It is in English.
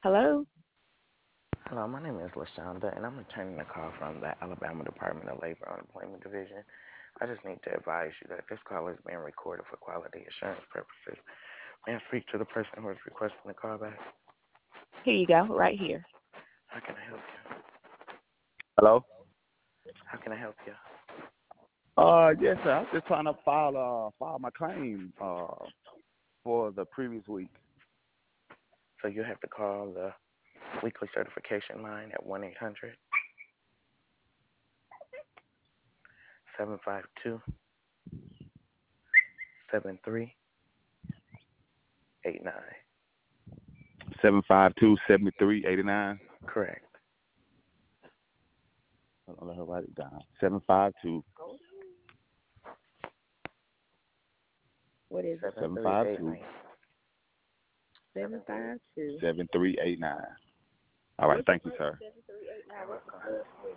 Hello? Hello, my name is LaShonda, and I'm returning a call from the Alabama Department of Labor Unemployment Division. I just need to advise you that this call is being recorded for quality assurance purposes. May I speak to the person who is requesting the call back? Here you go, right here. How can I help you? Hello? How can I help you? Yes, sir. I'm just trying to file my claim for the previous week. So you have to call the weekly certification line at 1-800-752-7389. 752-7389. Correct. Let her write it down. 752 What is it? 7389. 752. 7389. All right, thank you, sir. You're welcome.